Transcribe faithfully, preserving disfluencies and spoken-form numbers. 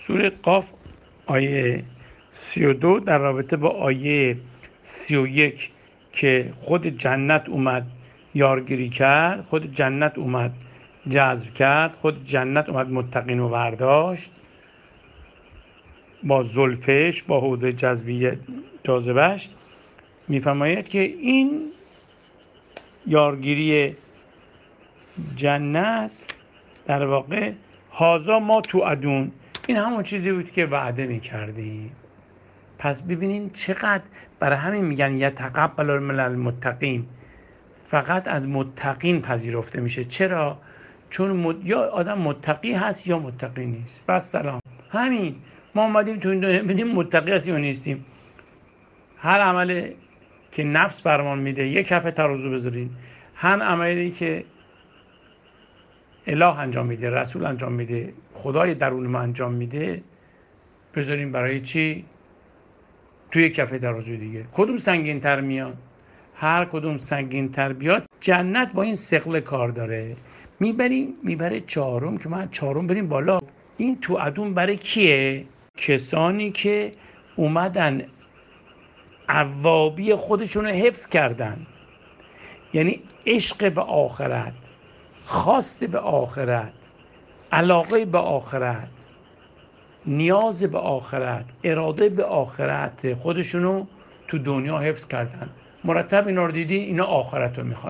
سوره قاف آیه سی و دو در رابطه با آیه سی و یک که خود جنت اومد یارگیری کرد، خود جنت اومد جذب کرد، خود جنت اومد متقین رو برداشت با زلفش، با حوض جذبی جاذبش، میفرماید که این یارگیری جنت در واقع هازا ما تو ادون، این همون چیزی بود که وعده میکردیم. پس ببینین چقدر، برای همین میگن یتقبل من المتقین، فقط از متقین پذیرفته میشه. چرا؟ چون مد... یا آدم متقی هست یا متقی نیست. بس سلام، همین. ما اومدیم تو این دنیا ببینیم متقی هستیم یا نیستیم. هر عملی که نفس برمان میده یک کف ترازو بذارین، هر عملی که اله انجام میده، رسول انجام میده، خدای درون ما انجام میده، بذارین برای چی؟ توی کف ترازو دیگه. کدوم سنگین تر میاد؟ هر کدوم سنگین تر بیاد جنت با این ثقل کار داره، میبریم میبره چهارم، که من چهارم بریم بالا. این تو ادون برای کیه؟ کسانی که اومدن عوابی خودشون رو حفظ کردن، یعنی عشق به آخرت، خواست به آخرت، علاقه به آخرت، نیاز به آخرت، اراده به آخرت خودشونو تو دنیا حفظ کردن. مرتب اینا رو دیدی، اینا آخرت رو میخوان.